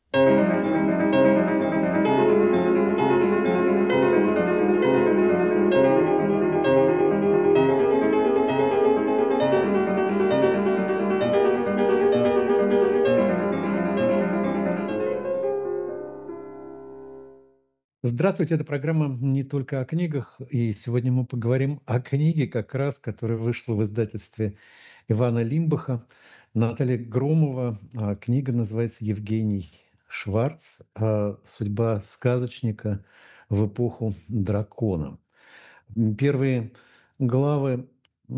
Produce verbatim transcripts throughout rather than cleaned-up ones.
Здравствуйте, это программа не только о книгах, и сегодня мы поговорим о книге, как раз, которая вышла в издательстве Ивана Лимбаха, Натальи Громова. А книга называется «Евгений Шварц. А, Судьба сказочника в эпоху дракона». М, Первые главы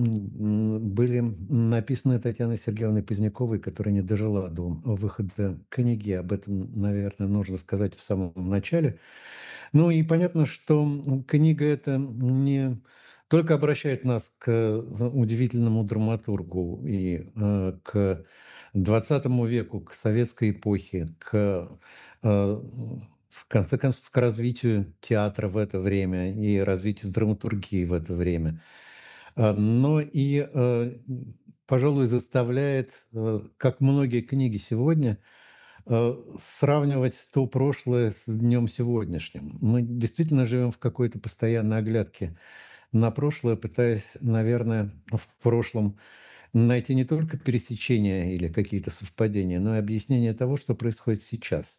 м, были написаны Татьяной Сергеевной Поздняковой, которая не дожила до выхода книги. Об этом, наверное, нужно сказать в самом начале. Ну и понятно, что м, книга эта не только обращает нас к э, удивительному драматургу и э, к двадцатому веку, к советской эпохе, к, э, в конце концов, к развитию театра в это время и развитию драматургии в это время. А, Но и, э, пожалуй, заставляет, э, как многие книги сегодня, э, сравнивать то прошлое с днем сегодняшним. Мы действительно живем в какой-то постоянной оглядке на прошлое, пытаясь, наверное, в прошлом найти не только пересечения или какие-то совпадения, но и объяснение того, что происходит сейчас.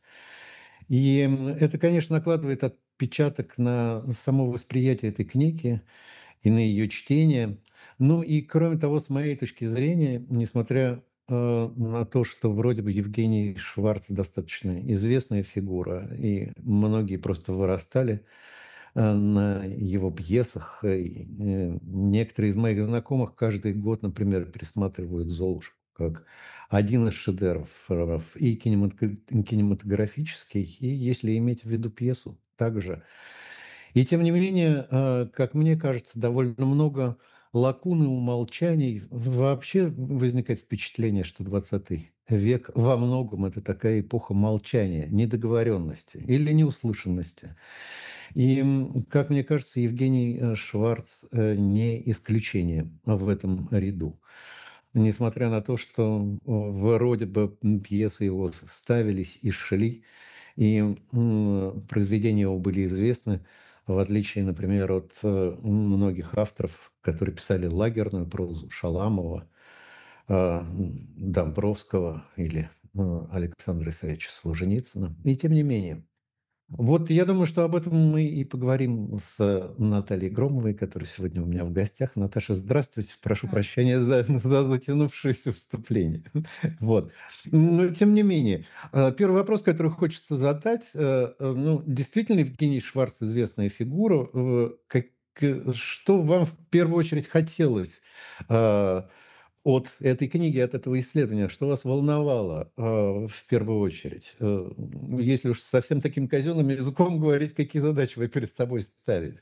И м, это, конечно, накладывает отпечаток на само восприятие этой книги и на ее чтение. Ну и, кроме того, с моей точки зрения, несмотря э, на то, что вроде бы Евгений Шварц достаточно известная фигура, и многие просто вырастали э, на его пьесах. И, э, некоторые из моих знакомых каждый год, например, пересматривают «Золушку» как один из шедевров э, и кинематога- кинематографический, и, если иметь в виду пьесу, также. И тем не менее, э, как мне кажется, довольно много лакун и умолчаний. Вообще возникает впечатление, что двадцатый век во многом это такая эпоха молчания, недоговоренности или неуслышанности. И, м, как мне кажется, Евгений э, Шварц э, не исключение в этом ряду. Несмотря на то, что э, вроде бы м, пьесы его с- ставились и шли, и м, произведения его были известны, в отличие, например, от э, многих авторов, которые писали лагерную прозу: Шаламова, а, м, Домбровского или э, Александра Исаевича Солженицына. И тем не менее, вот я думаю, что об этом мы и поговорим с Натальей Громовой, которая сегодня у меня в гостях. Наташа, здравствуйте. Прошу А, прощения за, за затянувшееся вступление. Вот. Но тем не менее, э, первый вопрос, который хочется задать. э, э, Ну, действительно, Евгений Шварц известная фигура. Э, как- э, Что вам в первую очередь хотелось э, от этой книги, от этого исследования, что вас волновало, а, в первую очередь? Э, если уж совсем таким казенным языком говорить, какие задачи вы перед собой ставили?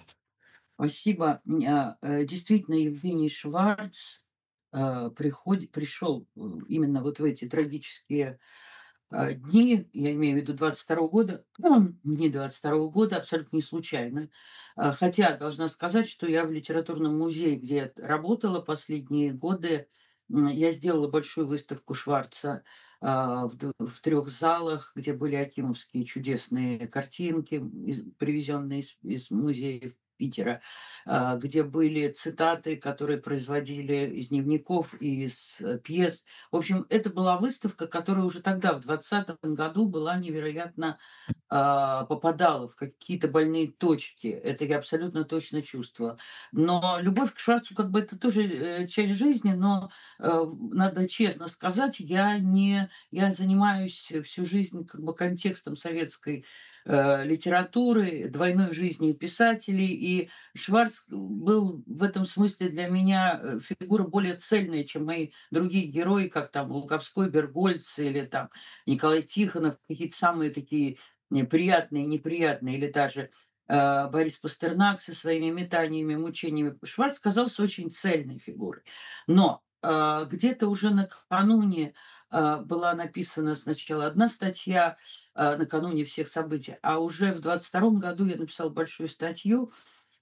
Спасибо. М, а, э, действительно, Евгений Шварц, э, приходит пришел, э, именно вот в эти трагические, а, дни, я имею в виду двадцать второго года, дни двадцать второго года, абсолютно не случайно. А, хотя должна сказать, что я в литературном музее, где я работала последние годы, м, я сделала большую выставку Шварца, а, в д в трёх залах, где были акимовские чудесные картинки, из привезенные из из музеев Питера, а, где были цитаты, которые производили из дневников и из, э, пьес. В общем, это была выставка, которая уже тогда, в двадцатом году, была невероятно, а, попадала в какие-то больные точки. Это я абсолютно точно чувствовала. Но любовь к Шварцу, как бы, это тоже, э, часть жизни, но, э, надо честно сказать, я не я занимаюсь всю жизнь, как бы, контекстом советской, э, литературы, двойной жизнью писателей, и Шварц был в этом смысле для меня, э, фигура более цельная, чем мои другие герои, как там Луговской, Бергольц или там Николай Тихонов, какие-то самые такие не приятные, неприятные, или даже, э, Борис Пастернак со своими метаниями, мучениями. Шварц казался очень цельной фигурой. Но, э, где-то уже накануне, э, была написана сначала одна статья, э, накануне всех событий, а уже в двадцать втором году я написала большую статью,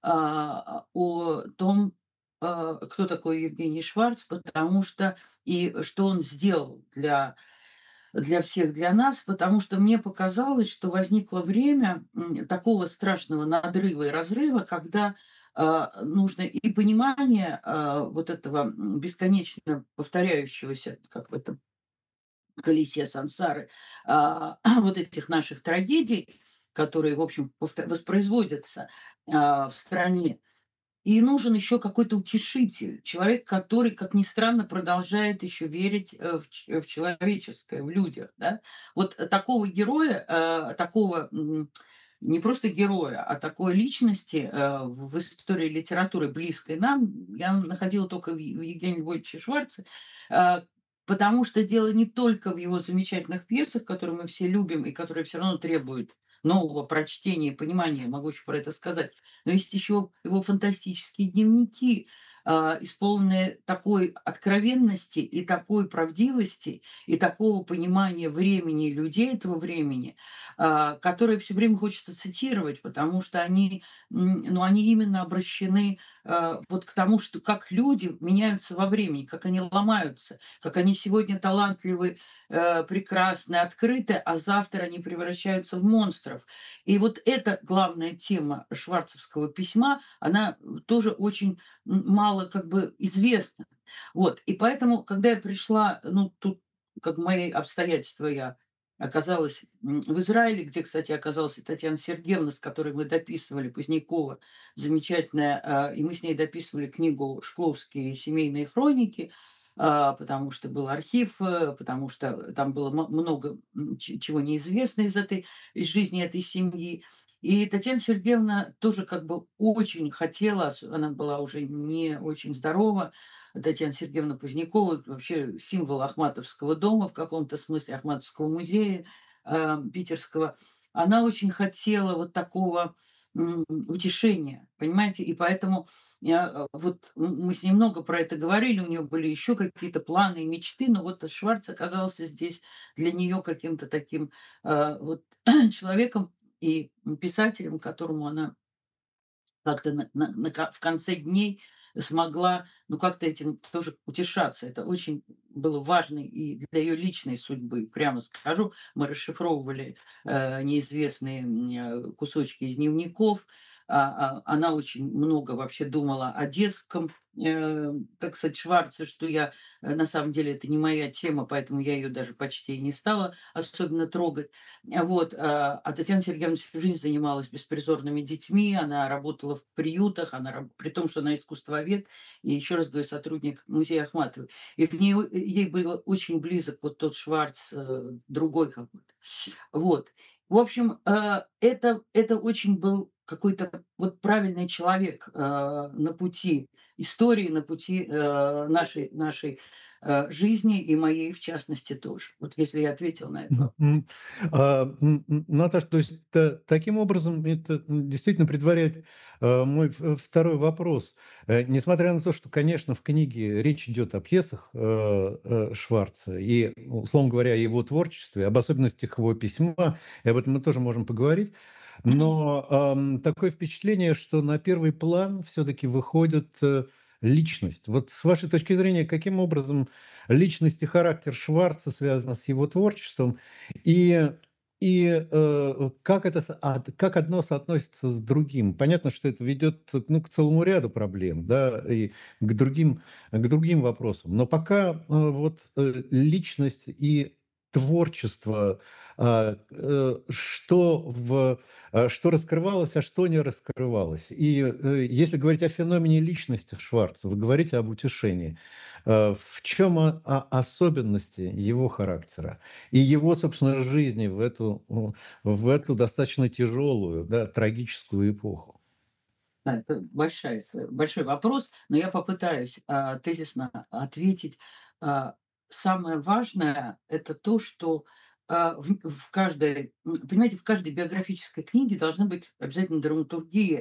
а, о том, а, кто такой Евгений Шварц, потому что и что он сделал для для всех, для нас, потому что мне показалось, что возникло время, м, такого страшного надрыва и разрыва, когда, а, нужно и понимание, а, вот этого, м, бесконечно повторяющегося, как в этом колесе сансары, а, вот этих наших трагедий, которые, в общем, повто воспроизводятся, а, в стране. И нужен еще какой-то утешитель, человек, который, как ни странно, продолжает еще верить, э, в ч в человеческое, в людях, да. Вот, э, такого героя, э, такого, м, не просто героя, а такой личности, э, в в истории литературы, близкой нам, я находила только в Е в Евгении Львовиче Шварце. Э, потому что дело не только в его замечательных пьесах, которые мы все любим и которые все равно требуют нового прочтения и понимания, могу еще про это сказать. Но есть еще его фантастические дневники, а, исполненные такой откровенности и такой правдивости, и такого понимания времени и людей этого времени, а, которые все время хочется цитировать, потому что они, м, ну, они именно обращены, а, вот к тому, что как люди меняются во времени, как они ломаются, как они сегодня талантливы, э, прекрасны, открыты, а завтра они превращаются в монстров. И вот эта главная тема шварцевского письма, она тоже очень м, мало как бы известна. Вот. И поэтому, когда я пришла, ну, тут, как мои обстоятельства, я оказалась м, в Израиле, где, кстати, оказалась и Татьяна Сергеевна, с которой мы дописывали, Позднякова, замечательная, а, и мы с ней дописывали книгу «Шкловские семейные хроники», а, потому что был архив, э, потому что там было мо- много м, ч- чего неизвестно из этой из жизни этой семьи. И Татьяна Сергеевна тоже как бы очень хотела, ос она была уже не очень здорова, Татьяна Сергеевна Позднякова, вообще символ Ахматовского дома, в каком-то смысле Ахматовского музея, э, питерского. Она очень хотела вот такого, м, утешения, понимаете? И поэтому я, э, вот м мы с ней много про это говорили, у нее были еще какие-то планы и мечты, но вот Шварц оказался здесь для нее каким-то таким, э, вот человеком и писателем, которому она как-то на на на ко в конце дней смогла, ну, как-то этим тоже утешаться. Это очень было важно и для ее личной судьбы. Прямо скажу, мы расшифровывали, э, неизвестные, м, э, кусочки из дневников. А, а, она очень много вообще думала о детском, э, так сказать, Шварце, что я, э, на самом деле это не моя тема, поэтому я ее даже почти и не стала особенно трогать. А, вот, а, а Татьяна Сергеевна всю жизнь занималась беспризорными детьми, она работала в приютах, она раб при том, что она искусствовед и, еще раз говорю, сотрудник музея Ахматовой. И в ней о ей был очень близок вот тот Шварц, э, другой какой-то. Вот. В общем, э, это это очень был какой-то вот правильный человек, э, на пути истории, на пути, э, нашей нашей, э, жизни и моей, в частности, тоже. Вот если я ответила на этот Мгм. вопрос. М. А, м, м, Наташ, то есть та таким образом это, м, действительно предваряет, а, мой в второй вопрос. Э, несмотря на то, что, конечно, в книге речь идет о пьесах, э, э, Шварца и, условно говоря, о его творчестве, об особенностях его письма, и об этом мы тоже можем поговорить. Но, ам, такое впечатление, что на первый план все-таки выходит, э, личность. Вот с вашей точки зрения, каким образом личность и характер Шварца связаны с его творчеством? И и, э, как это со ат как одно соотносится с другим? Понятно, что это ведет, ну, к целому ряду проблем, да, и к другим к другим вопросам. Но пока, э, вот, э, личность и творчество, а, э, что в а, что раскрывалось, а что не раскрывалось. И, э, если говорить о феномене личности Шварца, вы говорите об утешении. Э, в чем о о особенности его характера и его, собственно, жизни в эту, м, в эту достаточно тяжелую, да, трагическую эпоху? Да, это большая э, большой вопрос, но я попытаюсь, а, тезисно ответить. А, самое важное — это то, что, а, в в каждой, м, понимаете, в каждой биографической книге должна быть обязательно драматургия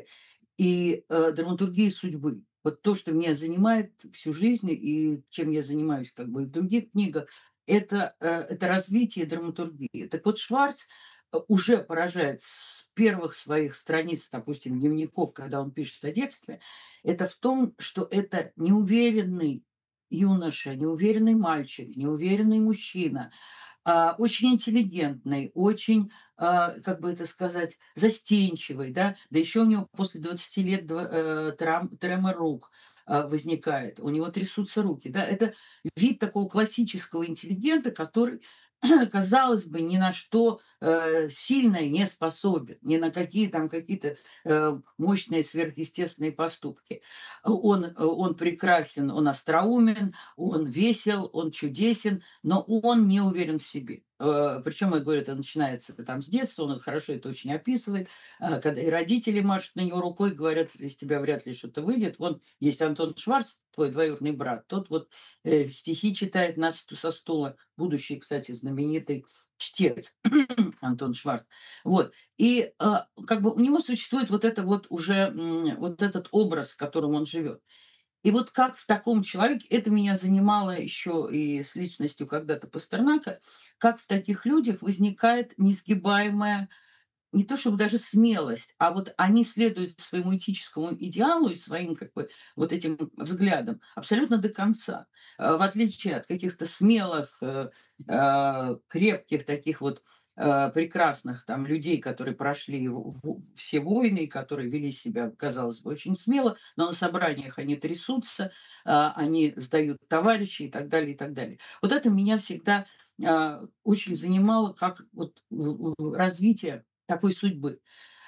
и, э, драматургия судьбы. Вот то, что меня занимает всю жизнь и чем я занимаюсь как бы и в других книгах — это, э, это развитие драматургии. Так вот, Шварц, э, уже поражает с первых своих страниц, допустим, дневников, когда он пишет о детстве, это в том, что это неуверенный юноша, неуверенный мальчик, неуверенный мужчина, а, очень интеллигентный, очень, а, как бы это сказать, застенчивый, да. Да еще у него после двадцати лет дв э, трам тремор рук, а, возникает, у него трясутся руки, да. Это вид такого классического интеллигента, который, казалось бы, ни на что, э, сильное не способен, ни на какие там какие-то, э, мощные сверхъестественные поступки. Он э, он прекрасен, он остроумен, он весел, он чудесен, но он не уверен в себе. Э, причем, я говорю, это начинается там с детства, он хорошо это очень описывает, а, когда и родители машут на него рукой, говорят: "Из тебя вряд ли что-то выйдет". Вон есть Антон Шварц, твой двоюродный брат, тот вот, э, стихи читает на ст со стула, будущий, кстати, знаменитый чтец Антон Шварц. Вот. И, а, как бы у него существует вот это вот уже, м, вот этот образ, в котором он живет. И вот как в таком человеке это меня занимало еще и с личностью когда-то Пастернака, как в таких людях возникает несгибаемая не то чтобы даже смелость, а вот они следуют своему этическому идеалу и своим как бы вот этим взглядам абсолютно до конца. Э, в отличие от каких-то смелых, э, э, крепких таких вот, э, прекрасных там людей, которые прошли в в все войны, которые вели себя, казалось бы, очень смело, но на собраниях они трясутся, а, они сдают товарищей и так далее, и так далее. Вот это меня всегда, а, очень занимало, как вот в в развитие такой судьбы.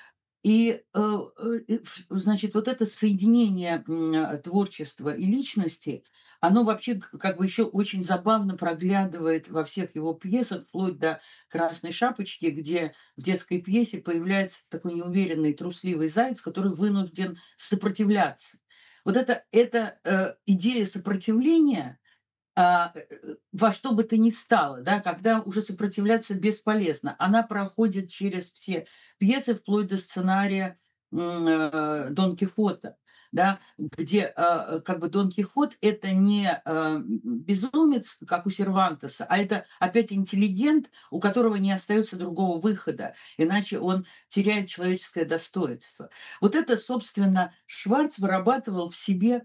И, э, э, и ф значит, вот это соединение, м, а, творчества и личности, оно вообще к как бы еще очень забавно проглядывает во всех его пьесах, вплоть до "Красной шапочки", где в детской пьесе появляется такой неуверенный, трусливый заяц, который вынужден сопротивляться. Вот это эта, э, идея сопротивления, а, э, э, во что бы то ни стало, да, когда уже сопротивляться бесполезно. Она проходит через все пьесы, вплоть до сценария, м, э, Дон Кихота, да, где, а, э, как бы Дон Кихот — это не, а, м, безумец, как у Сервантеса, а это опять интеллигент, у которого не остается другого выхода, иначе он теряет человеческое достоинство. Вот это, собственно, Шварц вырабатывал в себе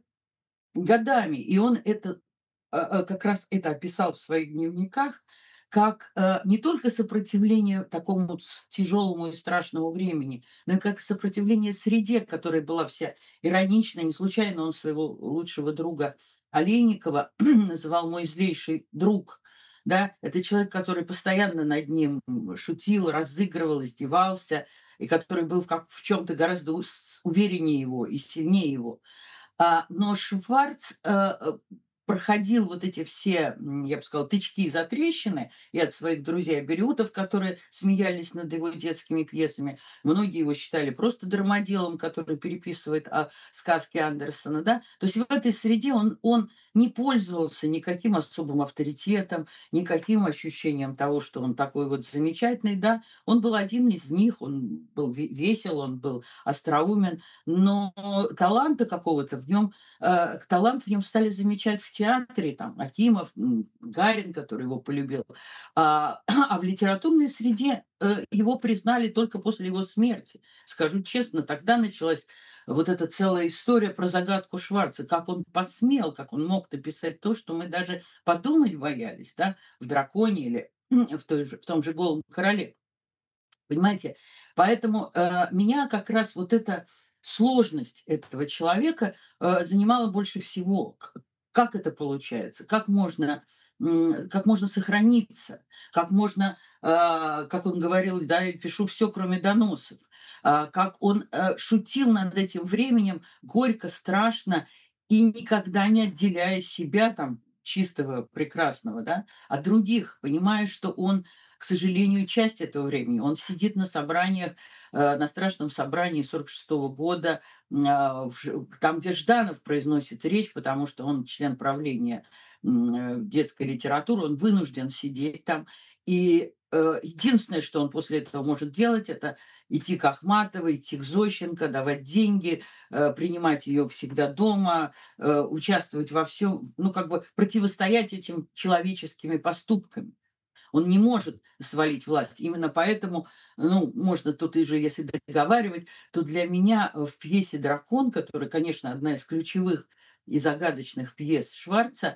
годами, и он это, а, а, как раз это описал в своих дневниках как, э, не только сопротивление такому вот с тяжелому и страшному времени, но и как сопротивление среде, которая была вся ироничная. Не случайно он своего лучшего друга Олейникова называл "мой злейший друг". Да, это человек, который постоянно над ним, м, шутил, разыгрывал, издевался, и который был в как в чём-то гораздо ус увереннее его и сильнее его. А, но Шварц, э, э, проходил вот эти все, м, я бы сказала, тычки и затрещины и от своих друзей-аберютов, которые смеялись над его детскими пьесами. Многие его считали просто дармоделом, который переписывает, а, сказки Андерсена, да. То есть в этой среде он он не пользовался никаким особым авторитетом, никаким ощущением того, что он такой вот замечательный, да. Он был один из них, он был ве весел, он был остроумен, но таланта какого-то в нем, э, талант в нем стали замечать в театре, там Акимов, м, Гарин, который его полюбил. А, а в литературной среде, э, его признали только после его смерти. Скажу честно, тогда началась вот эта целая история про загадку Шварца. Как он посмел, как он мог написать то, что мы даже подумать боялись, да, в "Драконе" или в той же в том же "Голом короле". Понимаете? Поэтому, э, меня как раз вот эта сложность этого человека, э, занимала больше всего. К как это получается? Как можно, м, как можно сохраниться? Как можно, а, как он говорил: "Да, я пишу все, кроме доносов". А, как он, э, шутил над этим временем горько, страшно и никогда не отделяя себя, там, чистого, прекрасного, да, от других, понимая, что он, к сожалению, часть этого времени. Он сидит на собраниях, э, на страшном собрании сорок шестого года, м, а, в Ж там, где Жданов произносит речь, потому что он член правления, м, э, детской литературы, он вынужден сидеть там. И, э, единственное, что он после этого может делать — это идти к Ахматовой, идти к Зощенко, давать деньги, э, принимать ее всегда дома, э, участвовать во всем, ну, как бы противостоять этим человеческими поступками. Он не может свалить власть. Именно поэтому, ну, можно тут и же, если договаривать, то для меня, э, в пьесе "Дракон", которая, конечно, одна из ключевых и загадочных пьес Шварца,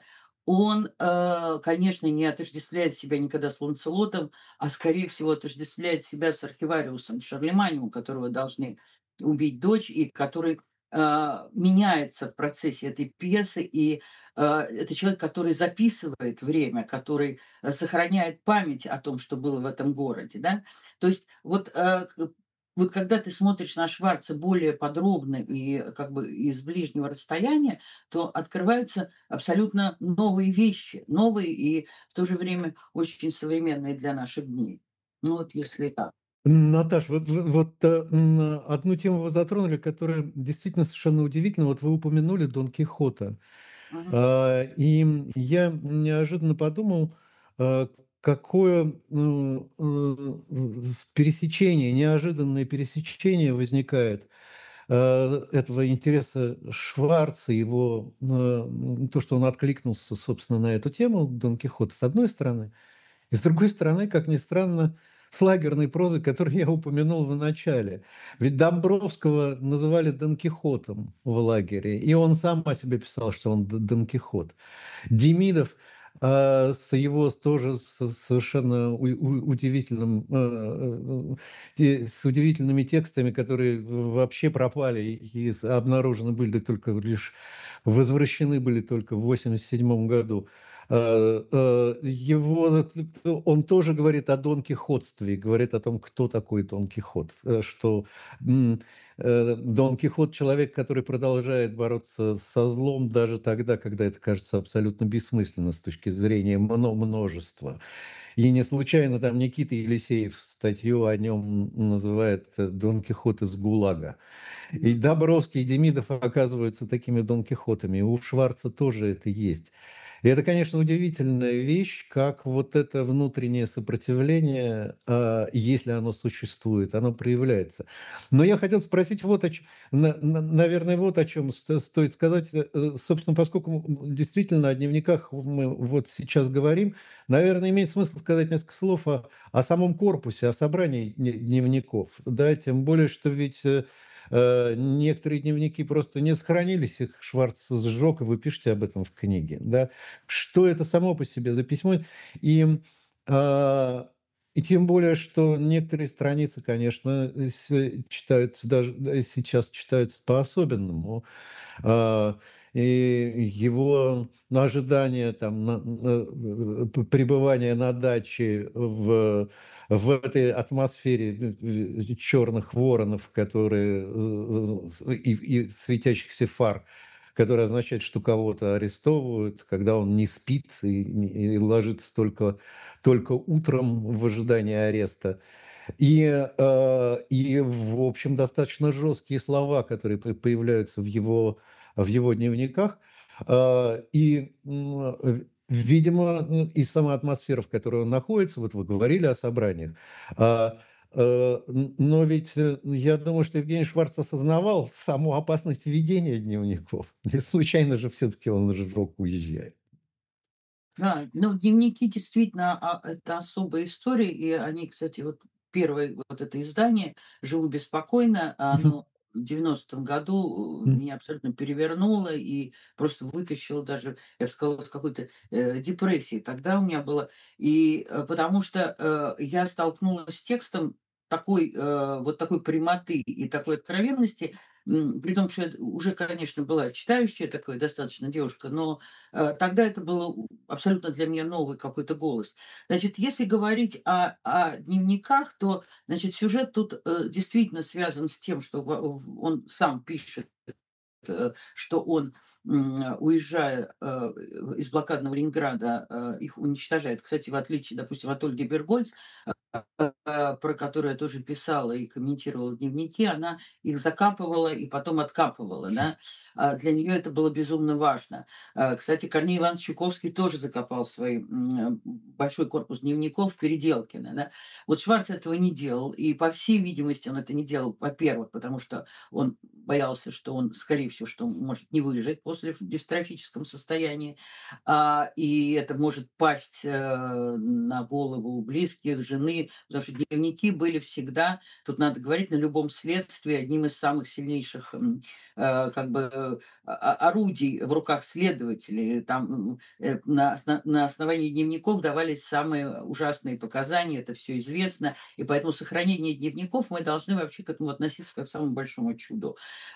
Он, э, конечно, не отождествляет себя никогда с Ланселотом, а, скорее всего, отождествляет себя с архивариусом Шарлеманем, у которого должны убить дочь, и который, а, меняется в процессе этой пьесы. И, а, это человек, который записывает время, который, э, сохраняет память о том, что было в этом городе, да. То есть вот, э, к вот когда ты смотришь на Шварца более подробно и как бы из ближнего расстояния, то открываются абсолютно новые вещи, новые и в то же время очень современные для наших дней. Ну вот если так. Наташ, вот в вот, э, м, одну тему вы затронули, которая действительно совершенно удивительна. Вот вы упомянули Дон Кихота. Мгм. А, и я неожиданно подумал, а, какое, м, э, с пересечение, неожиданное пересечение возникает, а, этого интереса Шварца, его, э, м, то, что он откликнулся, собственно, на эту тему Дон Кихота, с одной стороны. И с другой стороны, как ни странно, с лагерной прозой, которую я упомянул в начале. Ведь Домбровского называли Дон Кихотом в лагере, и он сам о себе писал, что он Д Дон Кихот. Демидов, а, с его с тоже с совершенно у у удивительным, э, э, с удивительными текстами, которые в вообще пропали и с обнаружены были только лишь возвращены были только в восемьдесят седьмом году. Э, э, его он тоже говорит о Дон Кихотстве, говорит о том, кто такой Дон Кихот, э, что, м, э, Дон Кихот — человек, который продолжает бороться со злом даже тогда, когда это кажется абсолютно бессмысленно с точки зрения мно множества. И не случайно там Никита Елисеев статью о нем называет э, «Дон Кихот из ГУЛАГа». И Мгм. Добровский, и Демидов оказываются такими Дон Кихотами. И у Шварца тоже это есть. И это, конечно, удивительная вещь, как вот это внутреннее сопротивление, а, если оно существует, оно проявляется. Но я хотел спросить вот о чём, на на наверное, вот о чем сто стоит сказать. Э, э, собственно, поскольку м, действительно о дневниках мы вот сейчас говорим, наверное, имеет смысл сказать несколько слов о о самом корпусе, о собрании дне дневников. Да, тем более, что ведь, э, э, некоторые дневники просто не сохранились, их Шварц сжег, и вы пишете об этом в книге, да. Что это само по себе за письмо? И, а, и тем более, что некоторые страницы, конечно, э, с читаются даже, да, сейчас читаются по-особенному. А, и его на ожидание там, на на, п пребывания на даче в в этой атмосфере черных воронов, которые, э, и и светящихся фар, которое означает, что кого-то арестовывают, когда он не спит и и ложится только только утром в ожидании ареста. И, э, и, в общем, достаточно жесткие слова, которые п появляются в его в его дневниках. А, и, м, э, видимо, м, и сама атмосфера, в которой он находится, вот вы говорили о собраниях, а, э, н но ведь, э, я думаю, что Евгений Шварц осознавал саму опасность ведения дневников. Не случайно же все-таки он сжег, уезжая. Да, ну, дневники действительно, а, это особая история, и они, кстати, вот первое вот это издание «Живу беспокойно», а Мгм. оно в девяностом году, э, М. меня абсолютно перевернуло и просто вытащило даже, я бы сказала, с какой-то, э, депрессии. Тогда у меня было. И, э, потому что, э, я столкнулась с текстом такой, э, вот такой прямоты и такой откровенности, м, при том, что я уже, конечно, была читающая такая достаточно девушка, но Э, тогда это было у абсолютно для меня новый какой-то голос. Значит, если говорить о о дневниках, то, значит, сюжет тут, э, действительно связан с тем, что во в он сам пишет, э, что он, м, уезжая, э, из блокадного Ленинграда, э, их уничтожает. Кстати, в отличие, допустим, от Ольги Бергольц, э, про которую я тоже писала и комментировала дневники, она их закапывала и потом откапывала, да. А, для нее это было безумно важно. Э, кстати, Корней Иванович Чуковский тоже закопал свой, м, большой корпус дневников в Переделкино, да. Вот Шварц этого не делал, и, по всей видимости, он это не делал, во-первых, потому что он боялся, что он, скорее всего, что он может не выжить после в дистрофическом состоянии, а, и это может пасть, э, на голову близких, жены, потому что дневники дневники были всегда, тут надо говорить, на любом следствии одним из самых сильнейших, м, э, как бы, э, а орудий в руках следователей. Там, м, э, на осно на основании дневников давались самые ужасные показания, это все известно. И поэтому сохранение дневников мы должны вообще к этому относиться как к самому большому чуду.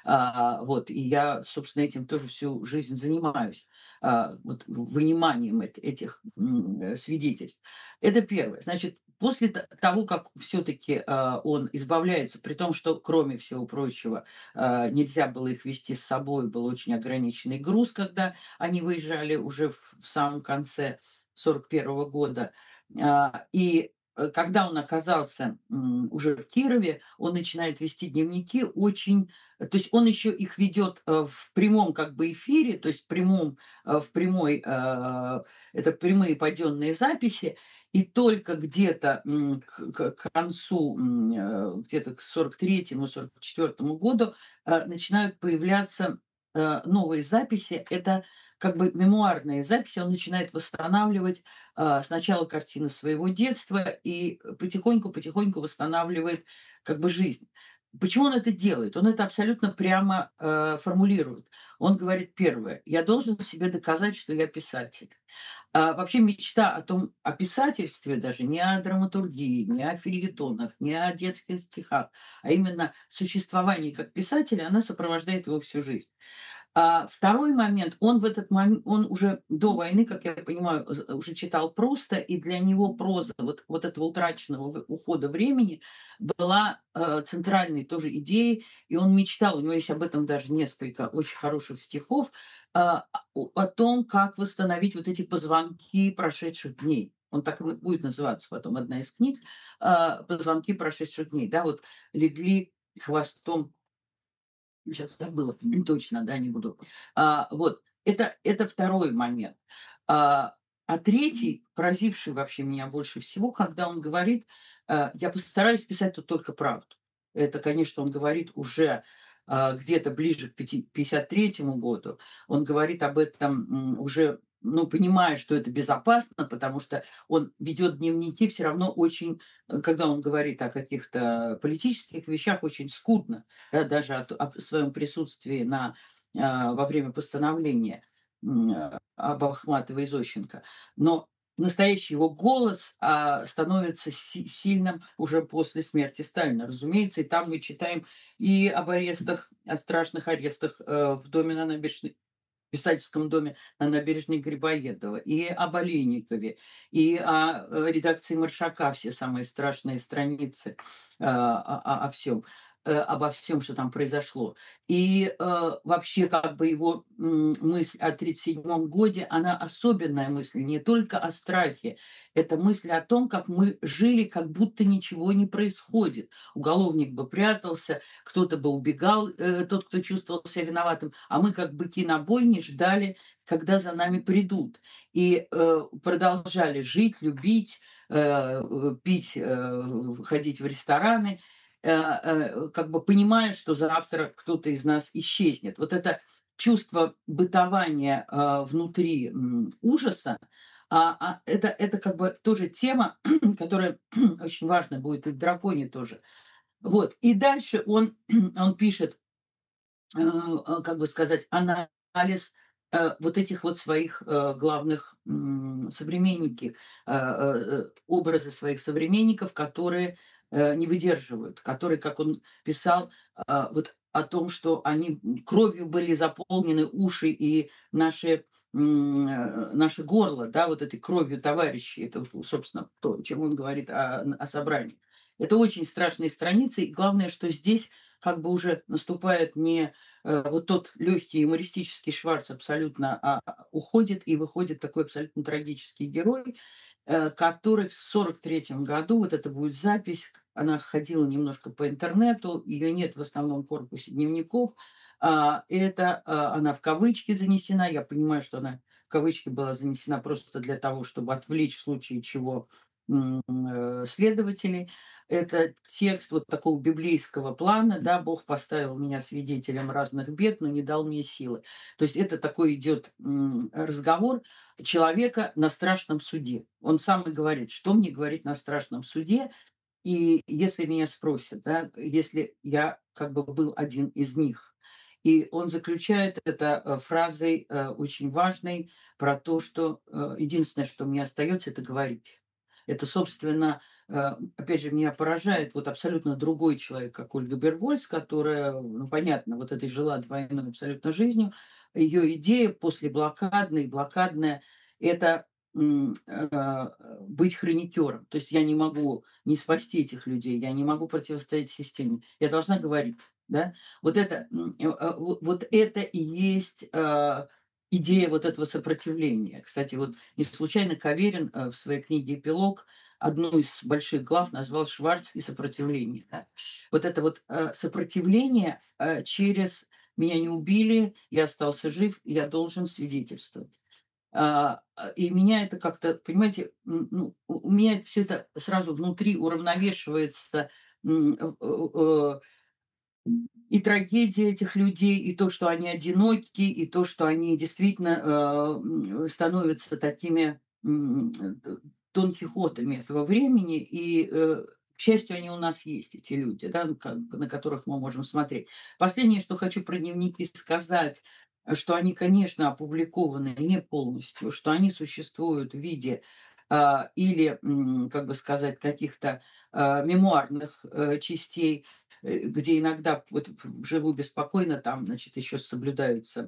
А, вот, и я, собственно, этим тоже всю жизнь занимаюсь, а, вот выниманием эт этих, м, э, свидетельств. Это первое. Значит, после т того, как все таки он избавляется, при том, что, кроме всего прочего, а, нельзя было их везти с собой, был очень ограниченный груз, когда они выезжали уже в в самом конце сорок первого года. А, и, э, когда он оказался, м, уже в Кирове, он начинает вести дневники очень э, то есть он еще их ведет, э, в прямом как бы эфире, то есть в прямом, э, в прямой, э, это прямые паденные записи, и только где-то, м, к к к концу, м, э, где-то к сорок третьему сорок четвертому году, э, начинают появляться, э, новые записи. Это как бы мемуарные записи. Он начинает восстанавливать, а, сначала картины своего детства и потихоньку-потихоньку восстанавливает как бы жизнь. Почему он это делает? Он это абсолютно прямо, э, формулирует. Он говорит первое: "Я должен себе доказать, что я писатель". А, вообще мечта о том о писательстве даже, не о драматургии, не о фельетонах, не о детских стихах, а именно существовании как писателя, она сопровождает его всю жизнь. А второй момент, он в этот момент, он уже до войны, как я понимаю, з уже читал Пруста, и для него проза вот вот этого утраченного в ухода времени была, э, центральной тоже идеей, и он мечтал, у него есть об этом даже несколько очень хороших стихов, а, о о том, как восстановить вот эти позвонки прошедших дней. Он так и будет называться потом, одна из книг, а, "Позвонки прошедших дней". Да, вот легли хвостом. Сейчас забыла точно, да, не буду. А, вот это это второй момент. А, а третий, поразивший вообще меня больше всего, когда он говорит, э: "Я постараюсь писать тут только правду". Это, конечно, он говорит уже, а, где-то ближе к пяти пятьдесят третьему году. Он говорит об этом, м, уже, ну, понимая, что это безопасно, потому что он ведет дневники все равно очень, э, когда он говорит о каких-то политических вещах, очень скудно, да, даже от об своем присутствии на, а, во время постановления, м, а, об Ахматова и Зощенко. Но настоящий его голос, а, становится си сильным уже после смерти Сталина, разумеется. И там мы читаем и об арестах, о страшных арестах, э, в доме на набережной писательском доме на набережной Грибоедова, и об Олейникове, и о, э, редакции "Маршака", все самые страшные страницы, а, о о всем, э, обо всем, что там произошло. И, э, вообще, как бы его, м, мысль о тридцать седьмом годе, она особенная мысль, не только о страхе. Это мысль о том, как мы жили, как будто ничего не происходит. Уголовник бы прятался, кто-то бы убегал, э, тот, кто чувствовал себя виноватым, а мы, как быки на бойне, ждали, когда за нами придут. И, э, продолжали жить, любить, э, э, пить, э, в ходить в рестораны, э, э, как бы понимая, что завтра кто-то из нас исчезнет. Вот это чувство бытования, а, внутри, м, ужаса, а, а, это это как бы тоже тема, которая очень важна будет и в "Драконе" тоже. Вот. И дальше он он пишет, э, э, как бы сказать, анализ, э, вот этих вот своих, э, главных, м, современники, э, э, э, образы своих современников, которые, э, не выдерживают, которые, как он писал, а, вот о том, что они, м, кровью были заполнены уши и наши, м, э, наше горло, да, вот этой кровью товарищей. Это, вот, собственно, то, чем он говорит о о собрании. Это очень страшные страницы. И главное, что здесь как бы уже наступает не, э, вот тот легкий юмористический Шварц абсолютно, а, а, уходит, и выходит такой абсолютно трагический герой, э, который в сорок третьем году, вот это будет запись, она ходила немножко по интернету, ее нет в основном корпусе дневников. А, это, а, она в кавычки занесена. Я понимаю, что она в кавычки была занесена просто для того, чтобы отвлечь в случае чего, м, э, следователей. Это текст вот такого библейского плана, да: "Бог поставил меня свидетелем разных бед, но не дал мне силы". То есть это такой идет, м, разговор человека на страшном суде. Он сам и говорит: "Что мне говорить на страшном суде?" И если меня спросят, да, если я как бы был один из них. И он заключает это, э, фразой, э, очень важной про то, что, э, единственное, что мне остается, это говорить. Это, собственно, э, опять же, меня поражает вот абсолютно другой человек, как Ольга Бергольц, которая, ну, понятно, вот этой жила двойной абсолютно жизнью. Ее идея послеблокадная и блокадная — это, м, э, быть хроникером. То есть я не могу не спасти этих людей, я не могу противостоять системе. Я должна говорить, да. Вот это, м, э, э, во вот это и есть, э, идея вот этого сопротивления. Кстати, вот не случайно Каверин, э, в своей книге "Эпилог" одну из больших глав назвал "Шварц и сопротивление", да. Вот это вот, э, сопротивление, э, через "меня не убили, я остался жив, я должен свидетельствовать". А, а, и меня это как-то, понимаете, м, ну, у у меня все это сразу внутри уравновешивается, м, э, э, и трагедия этих людей, и то, что они одиноки, и то, что они действительно, э, м, становятся такими, м, э, Дон Кихотами этого времени. И, э, к счастью, они у нас есть, эти люди, да, ну, ка на которых мы можем смотреть. Последнее, что хочу про дневники сказать, э, что они, конечно, опубликованы не полностью, что они существуют в виде, а, или, м, как бы сказать, каких-то, а, мемуарных, э, частей, э, где иногда вот в "Живу беспокойно", там, значит, еще соблюдаются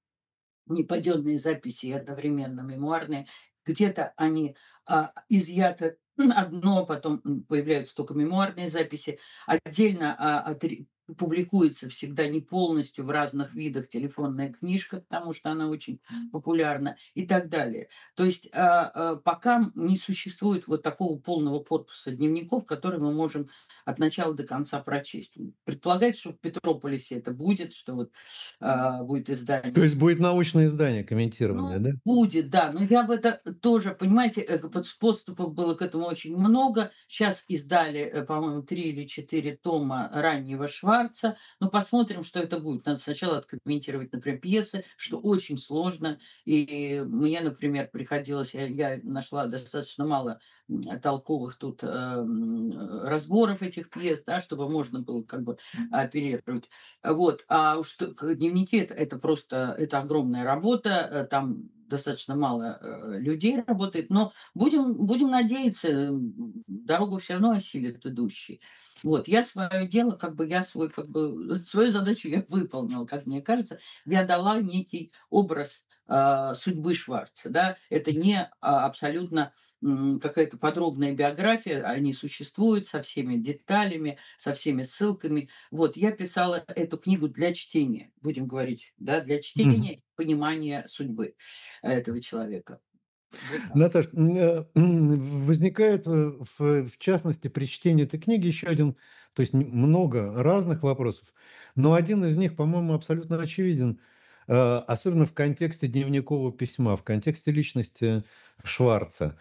неподдельные записи и одновременно мемуарные. Где-то они, а, изъяты одно, потом, м, появляются только мемуарные записи. Отдельно, а, отри публикуется всегда не полностью, в разных видах телефонная книжка, потому что она очень популярна и так далее. То есть, а, а, пока не существует вот такого полного корпуса дневников, который мы можем от начала до конца прочесть. Предполагается, что в Петрополисе это будет, что вот, а, будет То издание. есть будет научное издание комментированное, Ну, да? будет, да. Но я в это тоже, понимаете, э, под подступов было к этому очень много. Сейчас издали, э, по-моему, три или четыре тома раннего Шварца. Но посмотрим, что это будет. Надо сначала откомментировать, например, пьесы, что очень сложно. И мне, например, приходилось, я я нашла достаточно мало, м, толковых тут, эм, э, разборов этих пьес, да, чтобы можно было как бы оперировать. Вот, а уж т к дневники — это это просто, это огромная работа, э, там достаточно мало, э, людей работает, но будем будем надеяться, м, дорогу все равно осилит идущий. Вот, я свое дело, как бы я свой, как бы, свою задачу я выполнила, как мне кажется. Я дала некий образ, а, судьбы Шварца, да. Это не, а, абсолютно, м, какая-то подробная биография, они существуют со всеми деталями, со всеми ссылками. Вот, я писала эту книгу для чтения, будем говорить, да, для Мгм. чтения, понимания судьбы этого человека. Вот так. Наташ, м, э, м, возникает, э, в в частности, при чтении этой книги еще один, то есть н много разных вопросов, но один из них, по-моему, абсолютно очевиден, э, особенно в контексте дневникового письма, в контексте личности Шварца.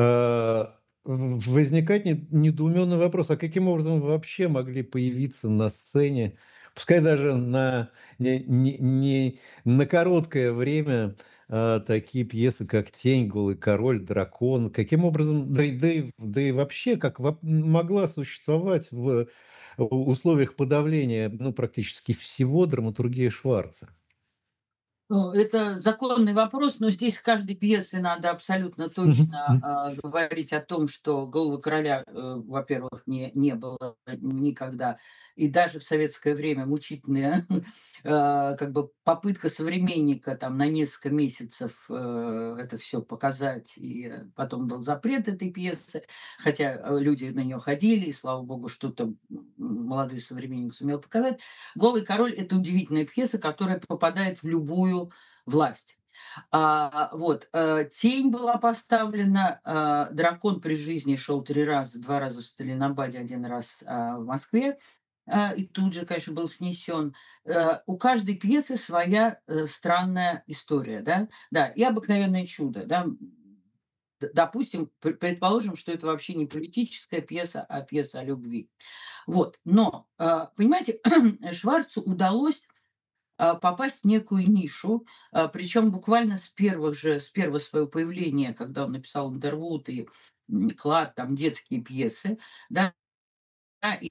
Э, в возникает не недоуменный вопрос: а каким образом вообще могли появиться на сцене, пускай даже на не не не на короткое время, а, такие пьесы, как "Тень", "Голый король", "Дракон"? Каким образом, да и да и да и вообще, как воп могла существовать в у условиях подавления, ну, практически всего драматургия Шварца? Ну, это законный вопрос, но здесь в каждой пьесе надо абсолютно Мгм, точно, м. а, говорить о том, что "Голого короля", э, во-первых, не не было никогда. И даже в советское время мучительная, а, как бы попытка современника там на несколько месяцев, э, это все показать, и, э, потом был запрет этой пьесы. Хотя, э, люди на нее ходили, и, слава богу, что-то, м, молодой современник сумел показать. "Голый король" — это удивительная пьеса, которая попадает в любую власть. А, вот, э, "Тень" была поставлена, а, "Дракон" при жизни шел три раза: два раза в Сталинобаде, один раз, а, в Москве. А, и тут же, конечно, был снесен. Э, у каждой пьесы своя, э, странная история, да. Да, и "Обыкновенное чудо", да. М, д допустим, пр предположим, что это вообще не политическая пьеса, а пьеса о любви. Вот, но, а, понимаете, Шварцу удалось, а, попасть в некую нишу, а, причем буквально с первых же с первого своего появления, когда он написал "Ундервуд" и, м, "Клад", там детские пьесы, да. Да, и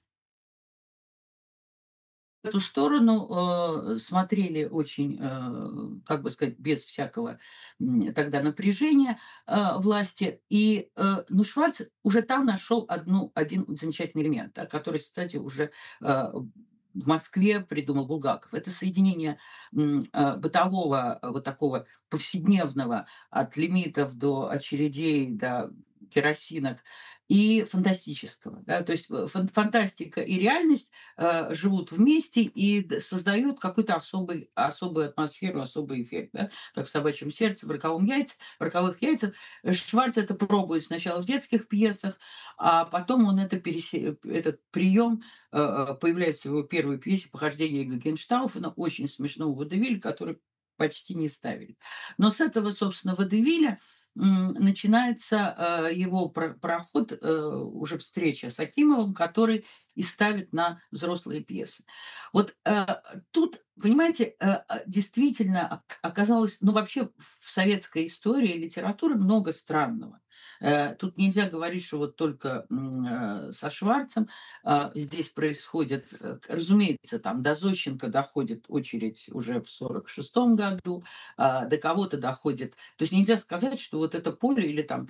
в эту сторону, э, смотрели очень, э, как бы сказать, без всякого, м, тогда напряжения, э, власти. И, э, ну, Шварц уже там нашел одну один замечательный элемент, да, который, кстати, уже, э, в Москве придумал Булгаков. Это соединение, м, э, бытового, э, вот такого повседневного, от лимитов до очередей, до керосинок, и фантастического. Да. То есть, э, фан фантастика и реальность э, живут вместе и д создают какую-то особый особую атмосферу, особый эффект, да. Как в "Собачьем сердце", в "Роковом яйце", в "Роковых яйцах". Э, Шварц это пробует сначала в детских пьесах, а потом он это пересе этот прием э, э, появляется в его первой пьесе "Похождения Гогенштауфена", очень смешного водевиля, который почти не ставили. Но с этого, собственно, водевиля, м, начинается, э, его про проход, э, уже встреча с Акимовым, который и ставит на взрослые пьесы. Вот, э, тут, понимаете, э, а, действительно ок оказалось, ну, вообще в советской истории литературы много странного. Э, тут нельзя говорить, что вот только, м, э, со Шварцем, а, здесь происходит, э, к разумеется, там до Зощенко доходит очередь уже в сорок шестом году, а, до кого-то доходит. То есть нельзя сказать, что вот это поле или там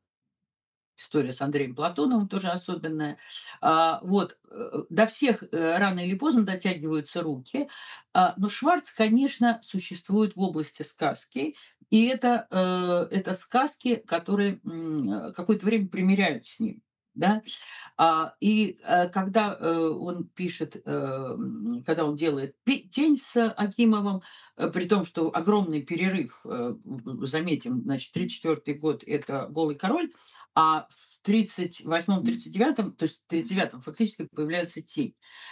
история с Андреем Платоновым тоже особенная. А, вот, э, до всех, э, рано или поздно дотягиваются руки. А, но Шварц, конечно, существует в области сказки, и это, э, это сказки, которые, м, э, какое-то время примиряют с ним, да. А, и, э, когда, э, он пишет, э, м, когда он делает пе "Тень" с Акимовым, э, при том, что огромный перерыв, э, в заметим, значит, тридцать четвёртый год — это "Голый король", а в тридцать восьмом тридцать девятом, то есть в тридцать девятом фактически появляется "Тень".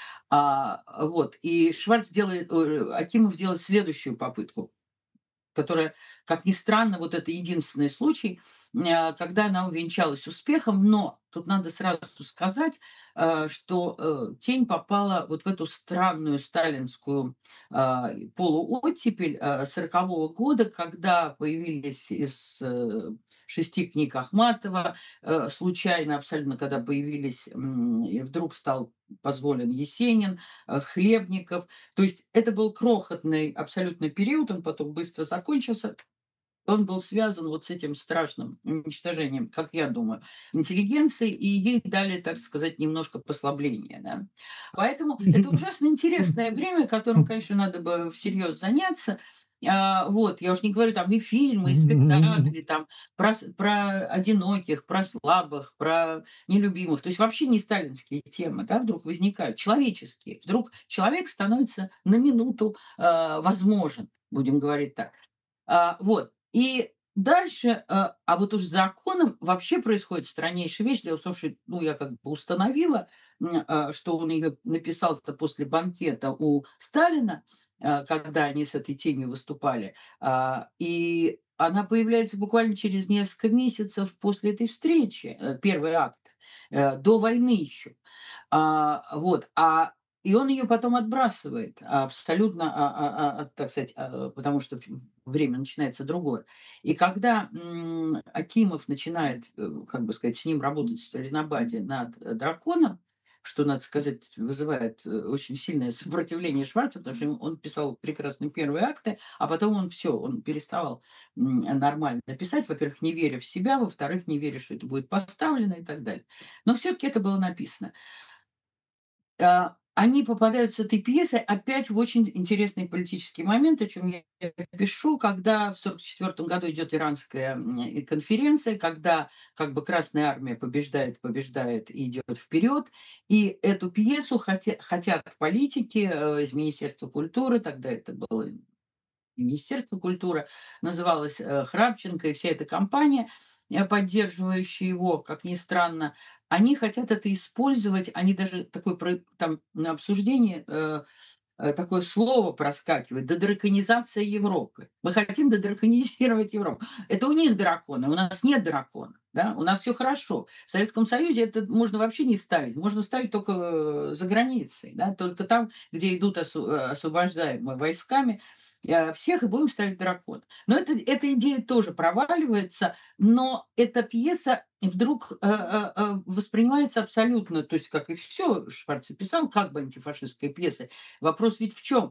А, вот, и Шварц делает, э, Акимов делает следующую попытку, которая, как ни странно, вот это единственный случай, а, когда она увенчалась успехом. Но тут надо сразу сказать, э, что, э, "Тень" попала вот в эту странную сталинскую, а, полуоттепель, э, сорокового года, когда появились из, э, шести книг Ахматова, э, случайно абсолютно, когда появились, м, и вдруг стал позволен Есенин, э, Хлебников. То есть это был крохотный абсолютно период, он потом быстро закончился. Он был связан вот с этим страшным уничтожением, как я думаю, интеллигенции, и ей дали, так сказать, немножко послабления, да. Поэтому это ужасно интересное время, которым, конечно, надо бы всерьез заняться. А, вот, я уж не говорю там и фильмы, и спектакли, там про, с- про одиноких, про слабых, про нелюбимых. То есть вообще не сталинские темы, да, вдруг возникают, человеческие. Вдруг человек становится на минуту э, возможен, будем говорить так. А, вот. И дальше, а, а вот уж с законом вообще происходит страннейшая вещь. Дело в том, что, ну, я как бы установила, м, а, что он ее написал-то после банкета у Сталина, а, когда они с этой тенью выступали. А, и она появляется буквально через несколько месяцев после этой встречи, э, первый акт, э, до войны еще. А, вот, а, и он ее потом отбрасывает абсолютно, а, а, а, так сказать, а, потому что время начинается другое. И когда, м, Акимов начинает, э, как бы сказать, с ним работать в Сталинабаде над, э, "Драконом", что, надо сказать, вызывает, э, очень сильное сопротивление Шварца, потому что ему он писал прекрасные первые акты, а потом он все, он переставал, м, нормально писать. Во-первых, не веря в себя, во-вторых, не веря, что это будет поставлено и так далее. Но все таки это было написано. А, они попадают с этой пьесой опять в очень интересный политический момент, о чем я пишу, когда в сорок четвёртом году идет иранская, м, и конференция, когда как бы Красная Армия побеждает, побеждает и идет вперед. И эту пьесу хоте хотят политики, э, из Министерства культуры, тогда это было и Министерство культуры, называлось, э, Храпченко и вся эта компания, э, поддерживающая его, как ни странно, они хотят это использовать. Они даже такое про там на обсуждении, э, э, такое слово проскакивает — дедраконизация Европы. Мы хотим дедраконизировать Европу. Это у них драконы, у нас нет дракона. да, у нас все хорошо. В Советском Союзе это можно вообще не ставить, можно ставить только, э, за границей, да, только там, где идут осу э, освобождаемые войсками, э, всех и будем ставить дракона. Но эта эта идея тоже проваливается, но эта пьеса вдруг, э, э, э, воспринимается абсолютно, то есть, как и все Шварц писал, как бы антифашистская пьеса. Вопрос ведь в чем?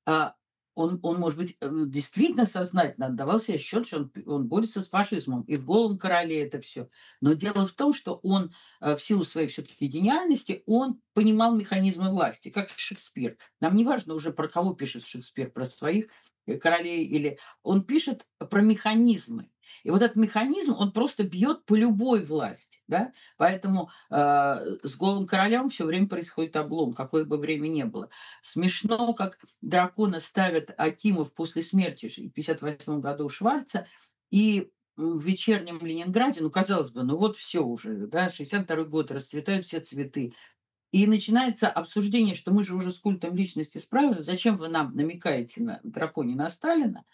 Он он, может быть, э, действительно сознательно отдавал себе счет, что он он борется с фашизмом, и в "Голом короле" это все. Но дело в том, что он, э, в силу своей все таки гениальности, он понимал механизмы власти, как Шекспир. Нам не важно уже, про кого пишет Шекспир, про своих, э, королей или он пишет про механизмы. И вот этот механизм, он просто бьет по любой власти, да. Поэтому, э, с "Голым королем" все время происходит облом, какое бы время ни было. Смешно, как дракона ставят Акимов после смерти ш в пятьдесят восьмом году Шварца, и, м, в вечернем Ленинграде, ну, казалось бы, ну вот все уже, да, шестьдесят второй год, расцветают все цветы. И начинается обсуждение, что мы же уже с культом личности справились, зачем вы нам намекаете на драконе на Сталина?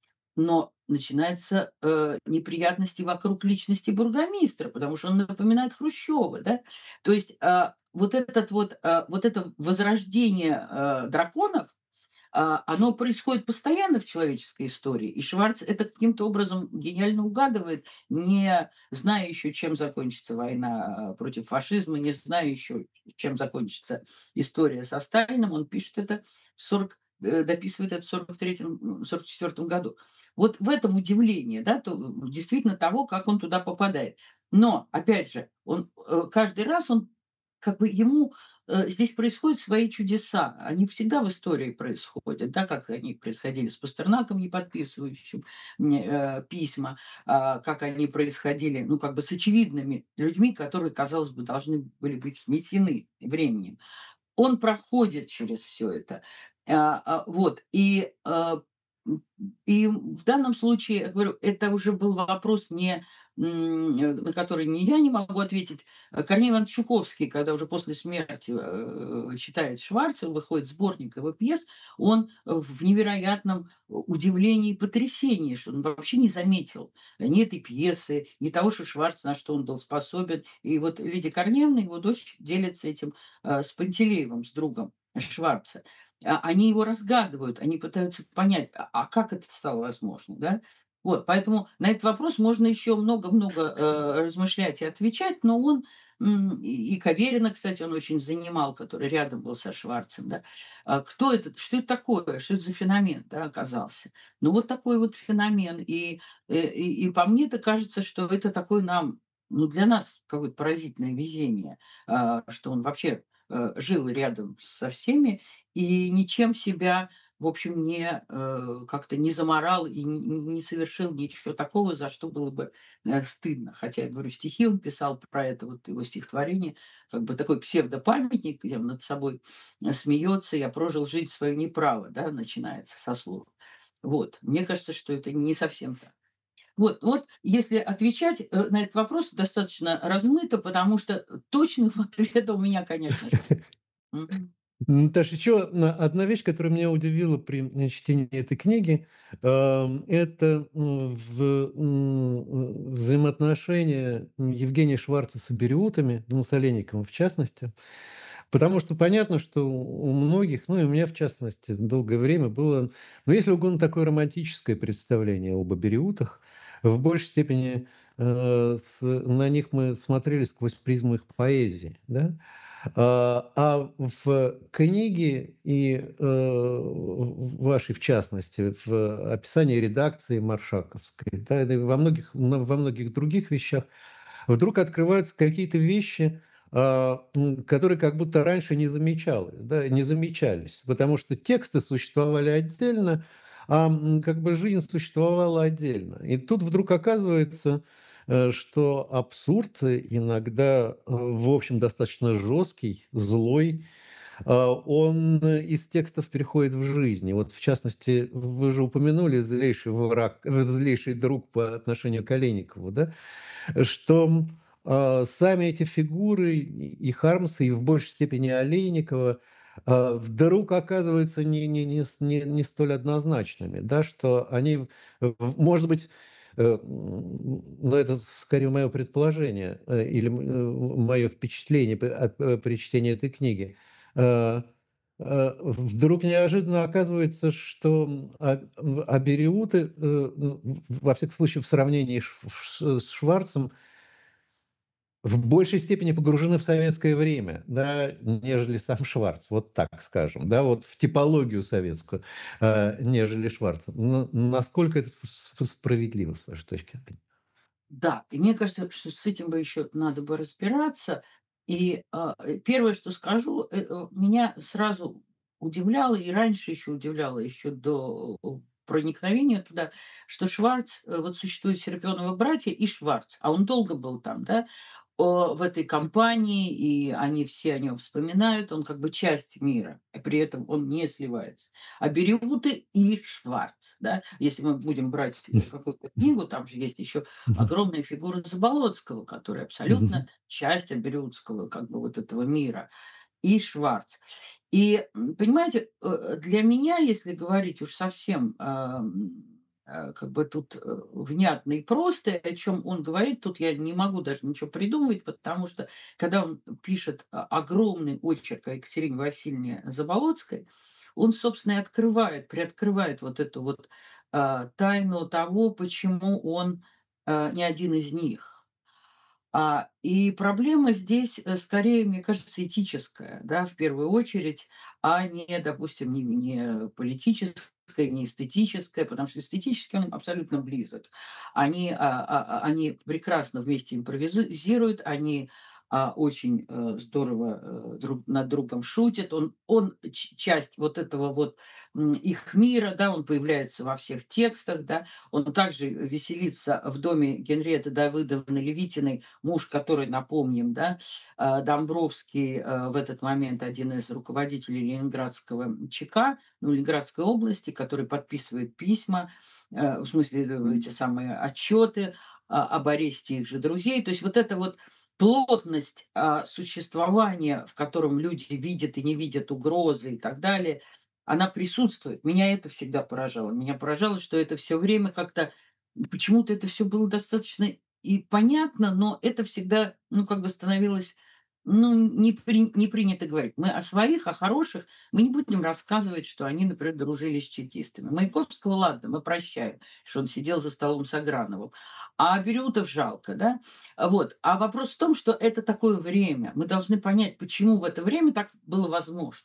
Но начинаются, э, неприятности вокруг личности бургомистра, потому что он напоминает Хрущева, да. То есть, а, вот этот вот, а, вот это возрождение, э, драконов, а, оно происходит постоянно в человеческой истории, и Шварц это каким-то образом гениально угадывает, не зная еще, чем закончится война, а, против фашизма, не зная еще, чем закончится история со Сталиным. Он пишет это в сорок э, дописывает это в сорок третьем, м, сорок четвертом году. Вот в этом удивление, да, то действительно того, как он туда попадает. Но, опять же, он, э, каждый раз он как бы ему э, здесь происходят свои чудеса. Они всегда в истории происходят, да, как они происходили с Пастернаком, не подписывающим мне, э, письма, а, как они происходили, ну, как бы с очевидными людьми, которые, казалось бы, должны были быть снесены временем. Он проходит через все это. А, а, вот. И, а, м, и в данном случае, я говорю, это уже был вопрос не, м, э, на который не я не могу ответить. А Корней Иванович Чуковский, когда уже после смерти, э, читает Шварца, выходит сборник его пьес, он в невероятном удивлении и потрясении, что он вообще не заметил ни этой пьесы, ни того, что Шварц, на что он был способен. И вот Лидия Корнеевна, его дочь, делится этим э, с Пантелеевым, с другом Шварца. А, они его разгадывают, они пытаются понять, а, а как это стало возможно, да? Вот, поэтому на этот вопрос можно еще много-много э, размышлять и отвечать, но он м, и, и Каверина, кстати, он очень занимал, который рядом был со Шварцем, да. А кто это, что это такое, что это за феномен, да, оказался? Ну вот такой вот феномен, и, э, и, и по мне это кажется, что это такой нам, ну для нас какое-то поразительное везение, а, что он вообще э, жил рядом со всеми и ничем себя, в общем, не, э, как-то не заморал и не не совершил ничего такого, за что было бы, э, стыдно. Хотя, я говорю, стихи он писал про это, вот его стихотворение, как бы такой псевдопамятник, где он над собой, э, смеется: "Я прожил жизнь свою неправо", да, начинается со слов. Вот. Мне кажется, что это не совсем так. Вот, вот если отвечать, э, на этот вопрос достаточно размыто, потому что точного ответа у меня, конечно же, нет. Мгм. Наташа, еще одна вещь, которая меня удивила при, э, чтении этой книги, ам, это, м, в м, взаимоотношения Евгения Шварца с абериутами, ну, с Олейниковым в частности. Потому что понятно, что у многих, ну и у меня в частности, долгое время было, ну, если угодно, такое романтическое представление об абериутах. В большей степени э, с- на них мы смотрели сквозь призму их поэзии, да? А, а в книге и э, в вашей, в частности, в описании редакции Маршаковской, да, да и во многих, во многих других вещах, вдруг открываются какие-то вещи, а, м, которые как будто раньше не замечалось, да, не замечались, потому что тексты существовали отдельно, а м, как бы жизнь существовала отдельно. И тут вдруг оказывается, э, что абсурд иногда, э, в общем, достаточно жесткий, злой, а, он из текстов переходит в жизнь. И вот, в частности, вы же упомянули злейший враг, э, злейший друг по отношению к Олейникову, да? Что, а, сами эти фигуры и и Хармса, и в большей степени Олейникова, а, вдруг оказываются не не не с не не столь однозначными, да, что они, в может быть, э, м, но это скорее мое предположение, э, или мое впечатление п от э, при чтении этой книги. Э, э, вдруг неожиданно оказывается, что, м, а, в абериуты, э, ну, в во всяком случае, в сравнении ш ш с Шварцем в большей степени погружены в советское время, да, нежели сам Шварц, вот так скажем, да, вот в типологию советскую, э, нежели Шварц. Н насколько это с справедливо, с вашей точки зрения? Да, и мне кажется, что с этим бы еще надо бы разбираться. И, а, э, первое, что скажу, э, э, меня сразу удивляло, и раньше еще удивляло, еще до э, проникновения туда, что Шварц, э, вот существуют Серапионовы братья и Шварц, а он долго был там, да, о, в этой компании, и они все о нем вспоминают, он как бы часть мира, и при этом он не сливается. А Бериуты и Шварц, да, если мы будем брать э, какую-то книгу, там же есть еще огромная фигура Заболоцкого, которая абсолютно часть Бериутского как бы вот этого мира, и Шварц. И, м, понимаете, э, для меня, если говорить уж совсем, ам, э, как бы тут, э, внятно и просто, о чем он говорит, тут я не могу даже ничего придумывать, потому что когда он пишет о огромный очерк о Екатерине Васильевне Заболоцкой, он, собственно, и открывает, приоткрывает вот эту вот, а, тайну того, почему он, а, не один из них. А, и проблема здесь, э, скорее, мне кажется, этическая, да, в первую очередь, а не, допустим, не не политическая, не эстетическая, потому что эстетически он абсолютно близок. Они, а, а, а, они прекрасно вместе импровизируют, они, а, очень, э, здорово, э, друг над другом шутят. Он он ч часть вот этого вот, м, их мира, да, он появляется во всех текстах, да. Он также веселится в доме Генриетты Давыдовны Левитиной, муж, который, напомним, да, э, Домбровский, э, в этот момент один из руководителей ленинградского ЧК, ну, Ленинградской области, который подписывает письма, э, в смысле, э, эти самые отчеты а, об аресте их же друзей. То есть вот эта вот плотность а, существования, в котором люди видят и не видят угрозы и так далее, она присутствует. Меня это всегда поражало. Меня поражало, что это все время как-то почему-то это все было достаточно и понятно, но это всегда, ну, как бы становилось, ну, не, при- не принято говорить. Мы о своих, о хороших, мы не будем рассказывать, что они, например, дружили с чекистами. Маяковского, ладно, мы прощаем, что он сидел за столом с Аграновым. А Бериутов жалко, да? А Вот. А вопрос в том, что это такое время. Мы должны понять, почему в это время так было возможно.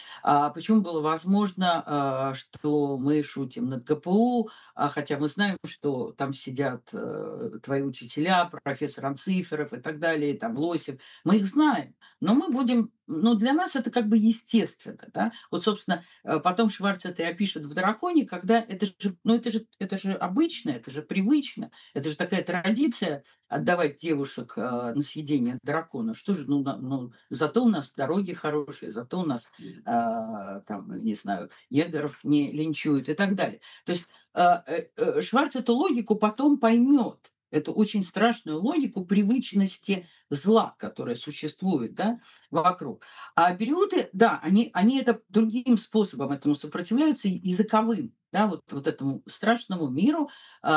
А почему было возможно, а, что мы шутим над ГПУ, а, хотя мы знаем, что там сидят, э, твои учителя, профессор Анциферов и так далее, там Лосев. Мы их знаем, но мы будем ну, для нас это как бы естественно, да. Вот, собственно, э, потом Шварц это и опишет в "Драконе", когда это же, ну, это же это же обычно, это же привычно, это же такая традиция отдавать девушек, а, на съедение дракона. Что же, ну, на ну, зато у нас дороги хорошие, зато у нас а, там, не знаю, негров не линчуют и так далее. То есть а, э, э, Шварц эту логику потом поймет, эту очень страшную логику привычности зла, которое существует, да, вокруг. А периоды, да, они, они это другим способом этому сопротивляются, языковым, да, вот, вот этому страшному миру,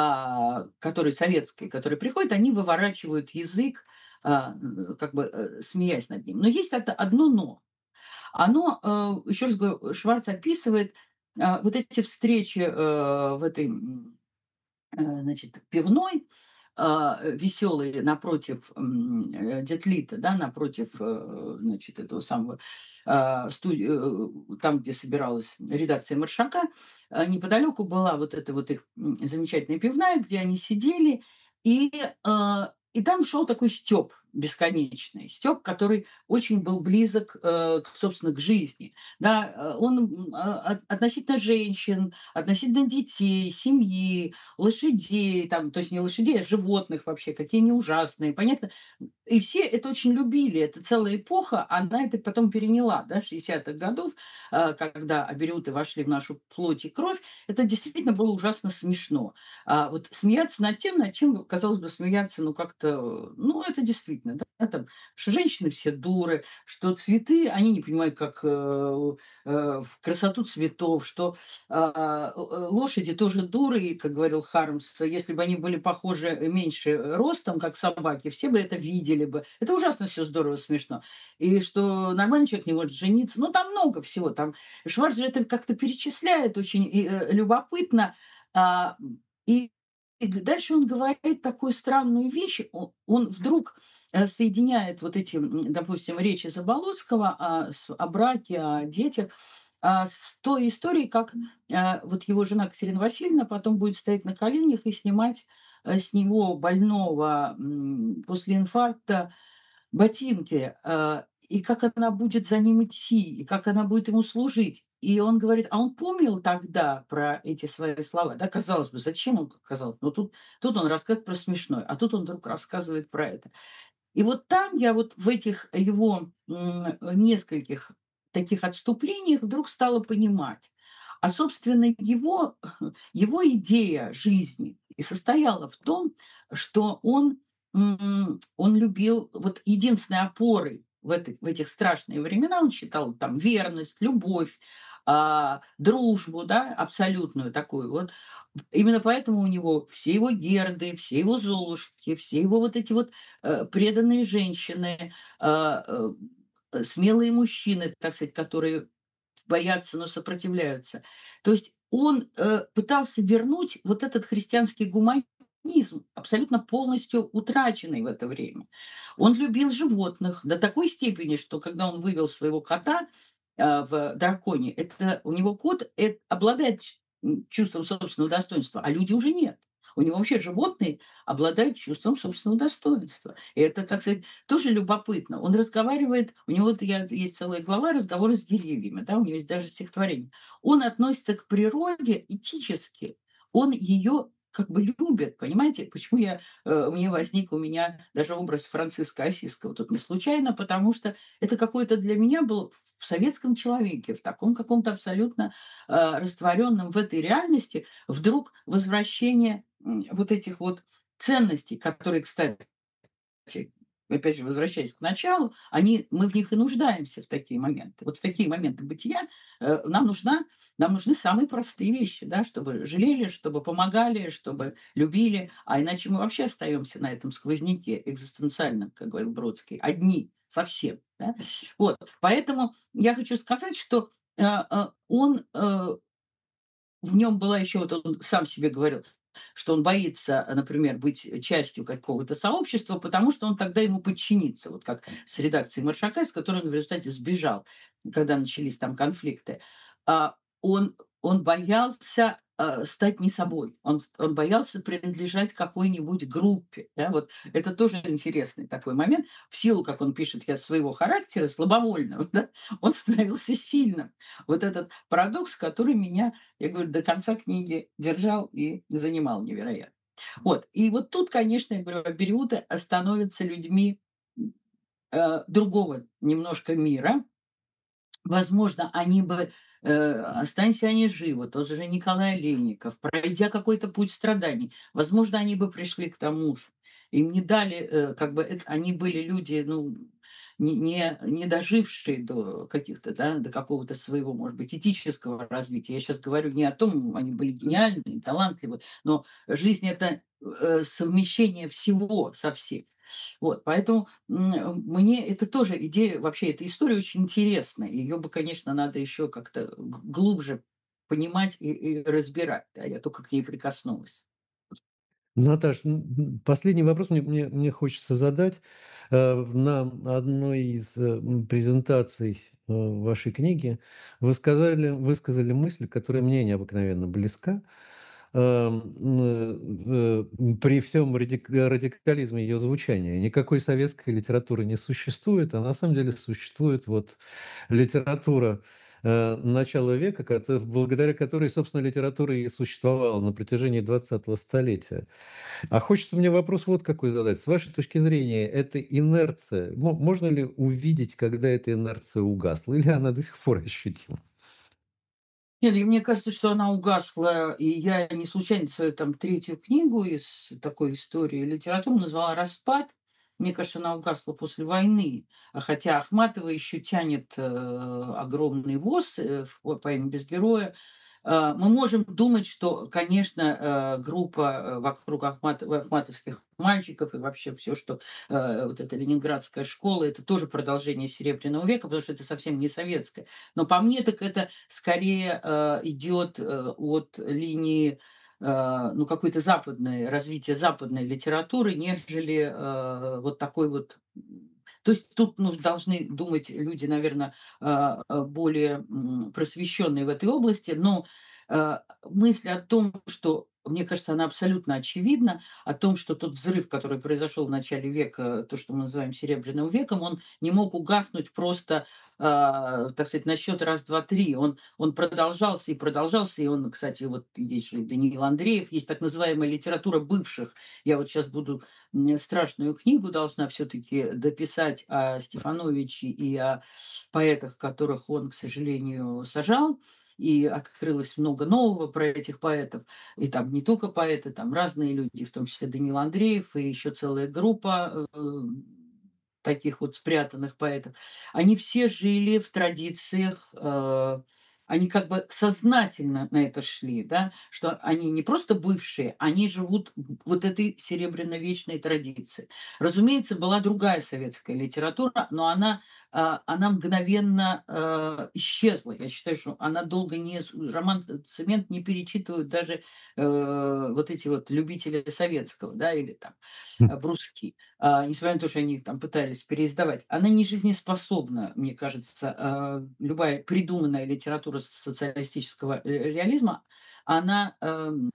а, который советский, который приходит, они выворачивают язык, а, как бы э, смеясь над ним. Но есть это одно но. Оно, э, еще раз говорю, Шварц описывает, а, вот эти встречи, э, в этой, м, э, значит, пивной, а, веселые напротив, м, э, Детлита, да, напротив, э, значит, этого самого, а, студи э, там, где собиралась редакция "Маршака". А, неподалеку была вот эта вот их, м, замечательная пивная, где они сидели, и, а, и там шел такой стёб бесконечный. Стёб, который очень был близок, э, к, собственно, к жизни. Да, э, он, м, а, от относительно женщин, относительно детей, семьи, лошадей, там, то есть не лошадей, а животных вообще, какие они ужасные. Понятно, И все это очень любили. Это целая эпоха, она это потом переняла, да, шестидесятых годов, э, когда аберюты вошли в нашу плоть и кровь. Это действительно было ужасно смешно. А вот смеяться над тем, над чем, казалось бы, смеяться, ну, как-то, ну, это действительно, да, там, что женщины все дуры, что цветы, они не понимают, как э, э, в красоту цветов, что а, э, лошади тоже дуры, и, как говорил Хармс, если бы они были похожи меньше ростом, как собаки, все бы это видели бы. Это ужасно все здорово, смешно. И что нормальный человек не может жениться. Ну, там много всего. Там Шварц же это как-то перечисляет очень и, э, любопытно. А, и, и дальше он говорит такую странную вещь. Он, он вдруг э, соединяет вот эти, м, допустим, речи Заболоцкого о, с- о браке, о детях, а, с той историей, как, а, вот его жена Катерина Васильевна потом будет стоять на коленях и снимать, э, с него больного, м, после инфаркта ботинки, а, и как она будет за ним идти, и как она будет ему служить. И он говорит, а он помнил тогда про эти свои слова? Да, казалось бы, зачем он, казалось, но тут, тут он рассказывает про смешное, а тут он вдруг рассказывает про это. И вот там я вот в этих его, м, нескольких таких отступлениях вдруг стала понимать, а, собственно, его его идея жизни и состояла в том, что он, м, он любил вот единственной опорой в этой в этих страшные времена, он считал там верность, любовь, а, дружбу, да, абсолютную такую вот. Именно поэтому у него все его Герды, все его Золушки, все его вот эти вот э, преданные женщины, а, э, смелые мужчины, так сказать, которые боятся, но сопротивляются. То есть он э, пытался вернуть вот этот христианский гуманизм, абсолютно полностью утраченный в это время. Он любил животных до такой степени, что когда он вывел своего кота а, в драконе, это у него кот э, обладает ч- м, чувством собственного достоинства, а люди уже нет. У него вообще животные обладают чувством собственного достоинства. И это, так сказать, тоже любопытно. Он разговаривает, у него вот я есть целая глава "Разговоры с деревьями", да, у него есть даже стихотворение. Он относится к природе этически, он ее как бы любит, понимаете? Почему я, э, мне возник у меня даже образ Франциска Осиского тут не случайно, потому что это какой-то для меня был в советском человеке, в таком каком-то абсолютно, э, растворенном в этой реальности вдруг возвращение, м, вот этих вот ценностей, которые, кстати, опять же, возвращаясь к началу, они, мы в них и нуждаемся в такие моменты. Вот в такие моменты бытия э, нам, нужна, нам нужны самые простые вещи, да, чтобы жалели, чтобы помогали, чтобы любили, а иначе мы вообще остаемся на этом сквозняке экзистенциальном, как говорил Бродский, одни совсем. Да? Вот, поэтому я хочу сказать, что э, э, он э, в нем была еще, вот он сам себе говорил, что он боится, э, например, быть частью какого-то сообщества, потому что он тогда ему подчинится. Вот как с редакцией Маршака, с которой он в результате сбежал, когда начались там конфликты. А, он он боялся, а, стать не собой. Он с он боялся принадлежать какой-нибудь группе. Да, вот это тоже интересный такой момент. В силу, как он пишет, я своего характера слабовольного, да, он становился сильным. Вот этот парадокс, который меня, я говорю, до конца книги держал и занимал невероятно. Вот. И вот тут, конечно, я говорю, абериуты становятся людьми, э, другого немножко мира. Возможно, они бы, э, останься они живы, тот же Николай Олейников, пройдя какой-то путь страданий, возможно, они бы пришли к тому же. Им не дали, э, как бы, эт они были люди, ну, не не не дожившие до каких-то, да, до какого-то своего, может быть, этического развития. Я сейчас говорю не о том, они были гениальны, талантливы, но жизнь — это, э, совмещение всего со всем. Вот, поэтому, м, мне это тоже идея, вообще эта история очень интересная. Ее бы, конечно, надо еще как-то г глубже понимать и и разбирать. Да, я только к ней прикоснулась. Наташ, м, м, последний вопрос мне мне мне хочется задать. Э, в на одной из, э, м, презентаций, э, вашей книги вы сказали высказали мысль, которая мне необыкновенно близка. Эм, э, э, при всем радик радикализме ее звучания никакой советской литературы не существует, а на самом деле существует вот литература э, начала века, кото благодаря которой, собственно, литература и существовала на протяжении двадцатого столетия. А хочется мне вопрос вот какой задать. С вашей точки зрения, эта инерция, мо можно ли увидеть, когда эта инерция угасла, или она до сих пор ощутима? Нет, и мне кажется, что она угасла, и я не случайно свою там третью книгу из такой истории литературы назвала "Распад". Мне кажется, она угасла после войны. А хотя Ахматова еще тянет, э, огромный воз, э, в поэме "Без героя". А, мы можем думать, что, конечно, э, группа, э, вокруг Ахматова ахматовских мальчиков и вообще все, что, э, вот эта ленинградская школа — это тоже продолжение Серебряного века, потому что это совсем не советское. Но по мне так это скорее, э, идет, э, от линии, э, ну, какой-то западной развития западной литературы, нежели, э, вот такой вот, м то есть тут нуж должны думать люди, наверно, а, а, более, м, просвещенные в этой области. Но, э, мысль о том, что, мне кажется, она абсолютно очевидна, о том, что тот взрыв, который произошел в начале века, то, что мы называем Серебряным веком, он не мог угаснуть просто, а, так сказать, на счет раз, два, три. Он он продолжался и продолжался. И он, кстати, вот есть же и Даниил Андреев, есть так называемая литература бывших. Я вот щас буду, м, страшную книгу должна всё-таки дописать о Стефановиче и о поэтах, которых он, к сожалению, сажал. И открылось много нового про этих поэтов. И там не только поэты, там разные люди, в том числе Даниил Андреев и еще целая группа, э, таких вот спрятанных поэтов. Они все жили в традициях, э, они как бы сознательно на это шли, да, что они не просто бывшие, они живут в вот этой серебряно-вечной традиции. Разумеется, была другая советская литература, но она, а, она мгновенно, э, исчезла. Я считаю, что она долго не с роман "Цемент" не перечитывают даже, э, вот эти вот любители советского, да, или там, М. э, "Бруски". А, несмотря на то, что они их там пытались переиздавать. Она не жизнеспособна, мне кажется. А, любая придуманная литература социалистического ре реализма, она, эм,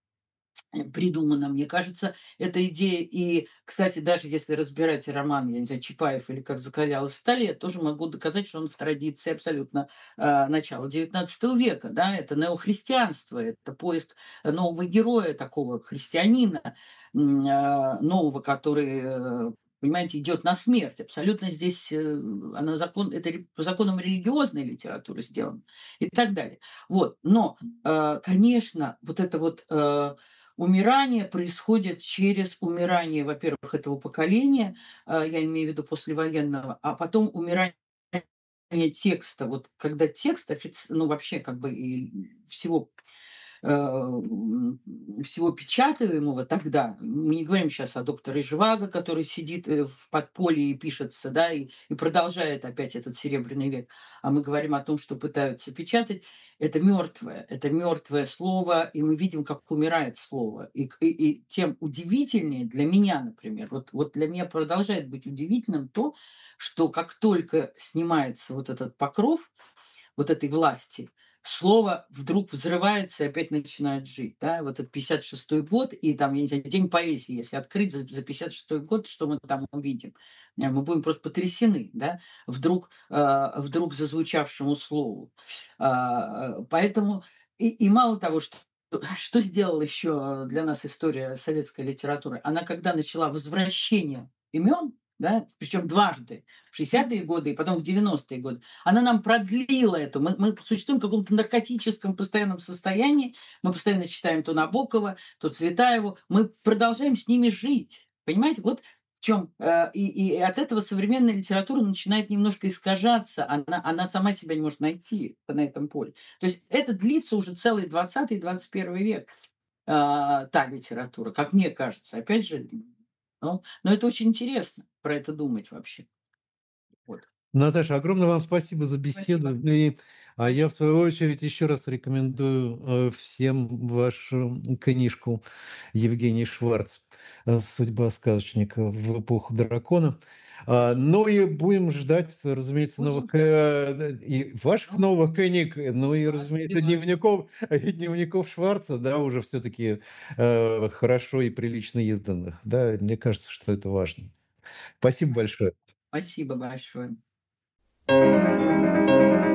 придумана, мне кажется, эта идея. И, кстати, даже если разбирать роман, я не знаю, Чапаев или "Как закалялась сталь", я тоже могу доказать, что он в традиции абсолютно, а, начала девятнадцатого века, да. Это неохристианство, это поиск нового героя, такого христианина, м, а, нового, который, э, понимаете, идет на смерть. Абсолютно здесь, э, она закон это ре по законам религиозной литературы сделано и так далее. Вот. Но, э, конечно, вот это вот, э, умирание происходит через умирание, во-первых, этого поколения, а, я имею в виду послевоенного, а потом умирание текста. Вот когда текст офиц ну, вообще, как бы, и всего, э, м, всего печатаемого тогда, мы не говорим щас о докторе Живаго, который сидит, э, в подполье и пишется, да, и и продолжает опять этот Серебряный век, а мы говорим о том, что пытаются печатать. Это мертвое, это мертвое слово, и мы видим, как умирает слово. И к и и тем удивительнее для меня, например, вот вот для меня продолжает быть удивительным то, что как только снимается вот этот покров вот этой власти, слово вдруг взрывается и опять начинает жить, да. Вот этот пятьдесят шестой год, и там, я не знаю, День поэзии, если открыть за за пятьдесят шестой год, что мы там увидим? Э, мы будем просто потрясены, да, вдруг, а, вдруг зазвучавшему слову. А, поэтому и и мало того, что что сделала еще для нас история советской литературы? Она когда начала возвращение имен, да, причем дважды: в шестидесятые годы и потом в девяностые годы, она нам продлила это. Мы мы существуем в каком-то наркотическом постоянном состоянии. Мы постоянно читаем то Набокова, то Цветаеву. Мы продолжаем с ними жить. Понимаете, вот в чём, э, и и от этого современная литература начинает немножко искажаться. Она она сама себя не может найти на этом поле. То есть это длится уже целый двадцатый и двадцать первый век, а, та литература, как мне кажется. Опять же, ну, но это очень интересно про это думать вообще. Вот. Наташа, огромное вам спасибо за Спасибо. беседу. И, а я, в Спасибо. свою очередь, еще раз рекомендую, э, всем вашу книжку Евгений Шварц, э, "Судьба сказочника в эпоху дракона". А, Спасибо. ну и будем ждать, разумеется, новых Будем к э, и ваших Ну новых книг, ну и, разумеется, Спасибо. дневников и дневников Шварца, да, уже всё-таки, э, хорошо и прилично изданных. Да, мне кажется, что это важно. Спасибо большое. Спасибо большое.